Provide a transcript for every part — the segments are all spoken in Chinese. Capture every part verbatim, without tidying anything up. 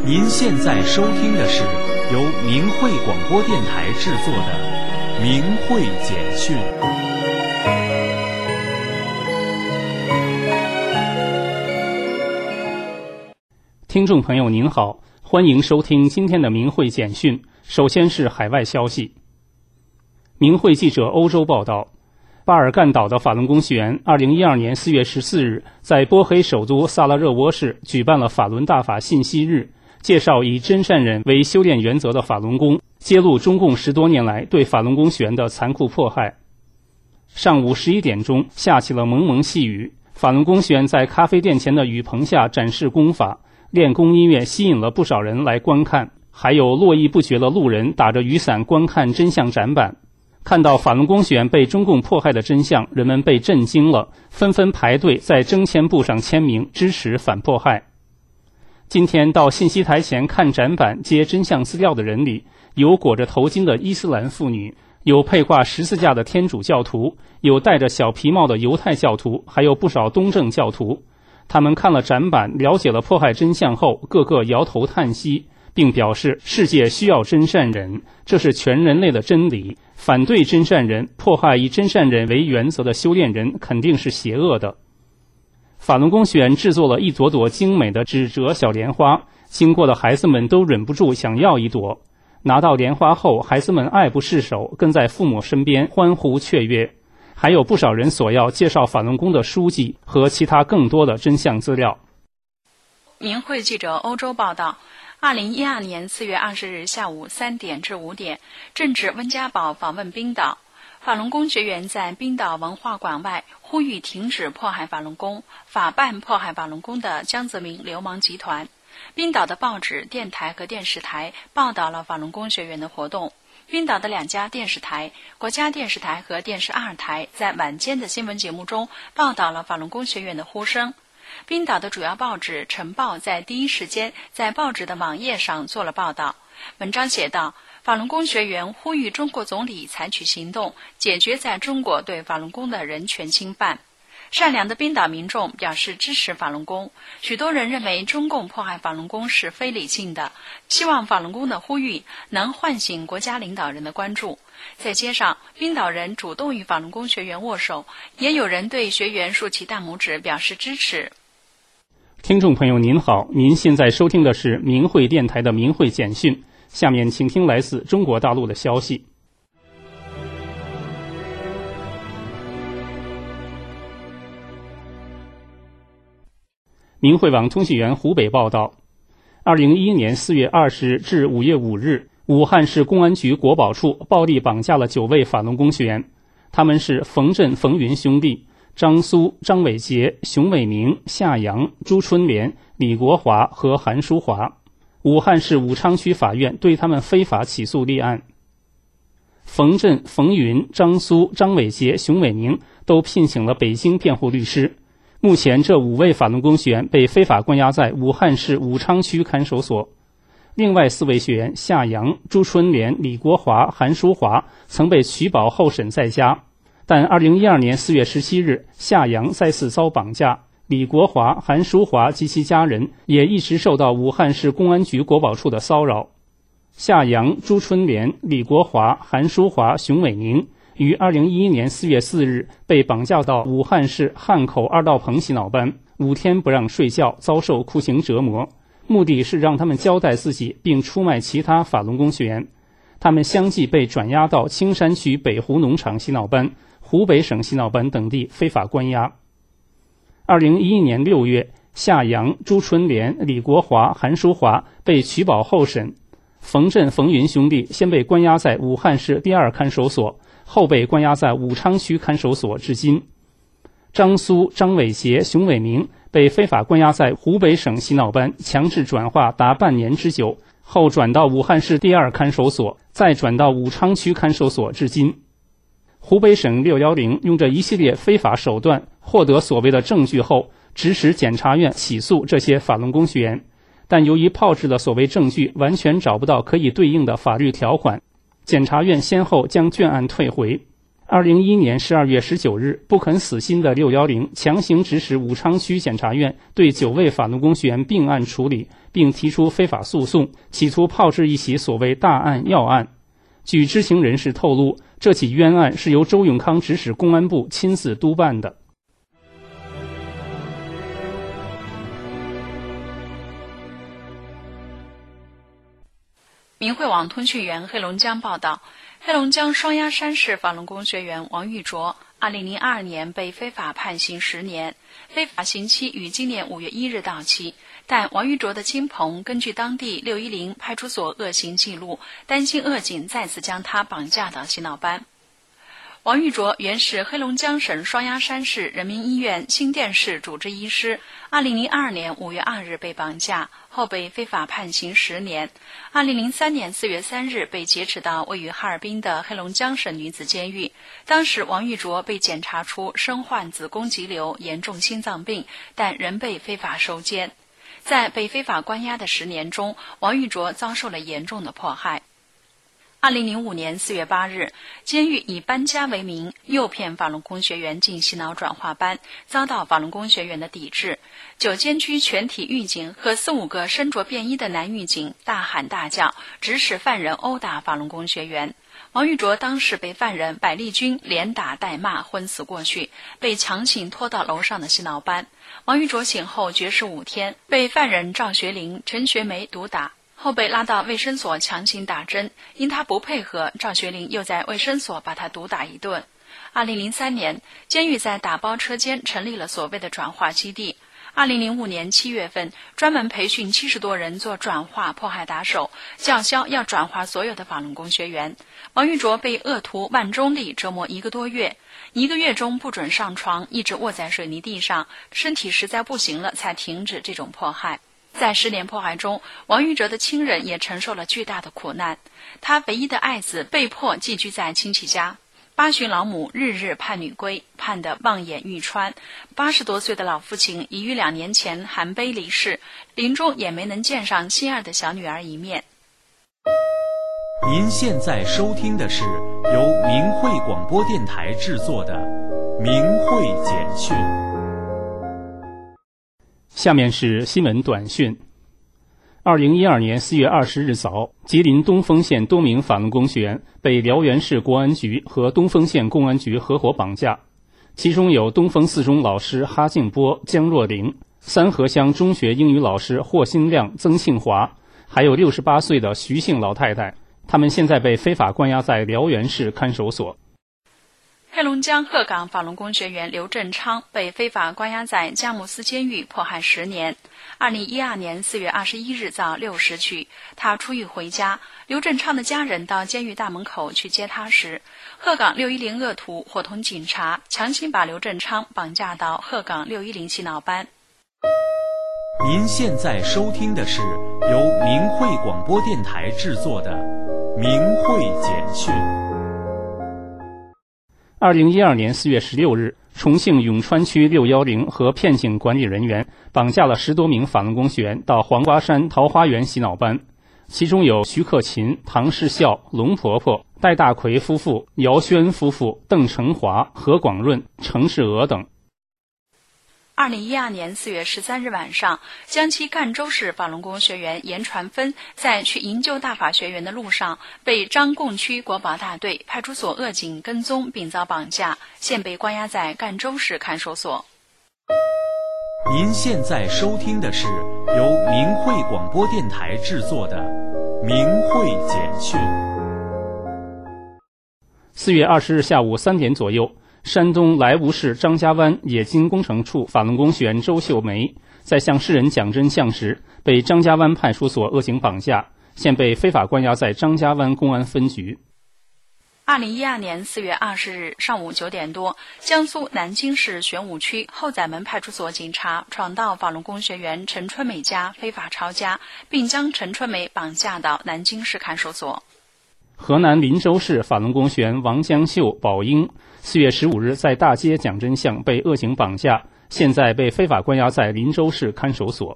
您现在收听的是由明慧广播电台制作的《明慧简讯》。 听众朋友您好，欢迎收听今天的明慧简讯。首先是海外消息。明慧记者欧洲报道，巴尔干岛的法轮功学员二零一二年四月十四日在波黑首都萨拉热窝市举办了法轮大法信息日，介绍以真善忍为修炼原则的法轮功，揭露中共十多年来对法轮功学员的残酷迫害。上午十一点钟下起了蒙蒙细雨，法轮功学员在咖啡店前的雨棚下展示功法，练功音乐吸引了不少人来观看，还有络绎不绝的路人打着雨伞观看真相展板。看到法轮功学员被中共迫害的真相，人们被震惊了，纷纷排队在征签簿上签名，支持反迫害。今天到信息台前看展板接真相资料的人里，有裹着头巾的伊斯兰妇女，有佩挂十字架的天主教徒，有戴着小皮帽的犹太教徒，还有不少东正教徒。他们看了展板，了解了迫害真相后，个个摇头叹息，并表示世界需要真善忍，这是全人类的真理，反对真善忍，迫害以真善忍为原则的修炼人肯定是邪恶的。法轮功学员制作了一朵朵精美的纸折小莲花，经过的孩子们都忍不住想要一朵。拿到莲花后，孩子们爱不释手，跟在父母身边欢呼雀跃。还有不少人索要介绍法轮功的书籍和其他更多的真相资料。 明慧记者欧洲报道，二零一二年四月二十日下午三点至五点，正值温家宝访问冰岛，法轮功学员在冰岛文化馆外呼吁停止迫害法轮功，法办迫害法轮功的江泽民流氓集团。冰岛的报纸、电台和电视台报道了法轮功学员的活动。冰岛的两家电视台，国家电视台和电视二台，在晚间的新闻节目中报道了法轮功学员的呼声。冰岛的主要报纸《晨报》在第一时间在报纸的网页上做了报道。文章写道，法轮功学员呼吁中国总理采取行动，解决在中国对法轮功的人权侵犯。善良的冰岛民众表示支持法轮功，许多人认为中共迫害法轮功是非理性的，希望法轮功的呼吁能唤醒国家领导人的关注。在街上，冰岛人主动与法轮功学员握手，也有人对学员竖起大拇指表示支持。 听众朋友您好，您现在收听的是明慧电台的明慧简讯，下面请听来自中国大陆的消息。明慧网通讯员湖北报道，二零一一年四月二十日至五月五日，武汉市公安局国保处暴力绑架了九位法轮功学员，他们是冯振、冯云兄弟、张苏、张伟杰、熊伟明、夏阳、朱春莲、李国华和韩淑华。武汉市武昌区法院对他们非法起诉立案。冯振、冯云、张苏、张伟杰、熊伟明都聘请了北京辩护律师。目前这五位法轮功学员被非法关押在武汉市武昌区看守所。另外四位学员夏阳、朱春莲、李国华、韩淑华曾被取保候审在家，但二零一二年四月十七日，夏阳再次遭绑架。李国华、韩淑华及其家人也一直受到武汉市公安局国保处的骚扰。夏阳、朱春莲、李国华、韩淑华、熊伟宁于二零一一年四月四日被绑架到武汉市汉口二道棚洗脑班，五天不让睡觉，遭受酷刑折磨，目的是让他们交代自己并出卖其他法轮功学员。他们相继被转押到青山区北湖农场洗脑班、湖北省洗脑班等地非法关押。二零一一年六月，夏阳、朱春莲、李国华、韩淑华被取保候审。冯振、冯云兄弟先被关押在武汉市第二看守所，后被关押在武昌区看守所至今。张苏、张伟杰、熊伟明被非法关押在湖北省洗脑班，强制转化达半年之久，后转到武汉市第二看守所，再转到武昌区看守所至今。湖北省六一零用这一系列非法手段获得所谓的证据后，指使检察院起诉这些法轮功学员，但由于炮制的所谓证据完全找不到可以对应的法律条款，检察院先后将卷案退回。 二零一一年十二月十九日，不肯死心的六一零强行指使武昌区检察院对九位法轮功学员并案处理，并提出非法诉讼，企图炮制一起所谓大案要案。据知情人士透露，这起冤案是由周永康指使公安部亲自督办的。 明慧网通讯员黑龙江报道，黑龙江双鸭山市法轮功学员王玉卓二零零二年被非法判刑十年，非法刑期于今年五月一日到期。但王玉卓的亲朋根据当地六一零派出所恶行记录，担心恶警再次将他绑架到洗脑班。王玉卓原是黑龙江省双鸭山市人民医院新店市主治医师，二零零二年五月二日被绑架，后被非法判刑十年。二零零三年四月三日被劫持到位于哈尔滨的黑龙江省女子监狱。当时王玉卓被检查出身患子宫肌瘤、严重心脏病，但仍被非法收监。在被非法关押的十年中，王玉卓遭受了严重的迫害。二零零五年四月八日，监狱以搬家为名诱骗法轮功学员进洗脑转化班，遭到法轮功学员的抵制。九监区全体狱警和四五个身着便衣的男狱警大喊大叫，指使犯人殴打法轮功学员。王玉卓当时被犯人百丽君连打带骂，昏死过去，被强行拖到楼上的洗脑班。王玉卓醒后绝食五天，被犯人赵学林、陈学梅毒打。后被拉到卫生所强行打针，因他不配合，赵学林又在卫生所把他毒打一顿。二零零三年，监狱在打包车间成立了所谓的转化基地。二零零五年七月份，专门培训七十多人做转化迫害打手，叫嚣要转化所有的法轮功学员。王玉卓被恶徒万忠利折磨一个多月，一个月中不准上床，一直卧在水泥地上，身体实在不行了才停止这种迫害。在十年迫害中，王玉卓的亲人也承受了巨大的苦难。他唯一的爱子被迫寄居在亲戚家，八旬老母日日盼女归，盼得望眼欲穿。八十多岁的老父亲已于两年前含悲离世，临终也没能见上心爱的小女儿一面。 您现在收听的是由明慧广播电台制作的《明慧简讯》。 下面是新闻短讯。二零一二年四月二十日早，吉林东丰县多名法轮功学员被辽源市公安局和东丰县公安局合伙绑架，其中有东丰四中老师哈静波、江若玲，三河乡中学英语老师霍新亮、曾庆华，还有六十八岁的徐姓老太太。他们现在被非法关押在辽源市看守所。 黑龙江鹤岗法轮功学员刘振昌被非法关押在佳木斯监狱迫害十年。二零一二年四月二十一日早六时许，他出狱回家。刘振昌的家人到监狱大门口去接他时，鹤岗六一零恶徒伙同警察强行把刘振昌绑架到鹤岗六一零洗脑班。 您现在收听的是由明慧广播电台制作的《明慧简讯》。 二零一二年四月十六日，重庆永川区六一零和片警管理人员绑架了十多名法轮功学员到黄瓜山桃花源洗脑班，其中有徐克勤、唐世孝、龙婆婆、戴大奎夫妇、姚轩夫妇、邓成华、何广润、程世娥等。 二零一二年四月十三日晚上，江西赣州市法轮功学员严传芬在去营救大法学员的路上，被张贡区国保大队派出所恶警跟踪并遭绑架，现被关押在赣州市看守所。 您现在收听的是由明慧广播电台制作的《明慧简讯》。 四月二十日下午三点左右，山东莱芜市张家湾冶金工程处法轮功学员周秀梅在向世人讲真相时，被张家湾派出所恶警绑架，现被非法关押在张家湾公安分局。 二零一二年四月二十日上午九点多，江苏南京市玄武区后宰门派出所警察闯到法轮功学员陈春梅家，非法抄家，并将陈春梅绑架到南京市看守所。 河南林州市法轮功学员王江秀、宝英四月十五日在大街讲真相被恶警绑架，现在被非法关押在林州市看守所。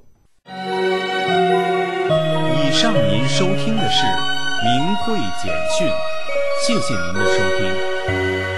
以上您收听的是明慧简讯，谢谢您的收听。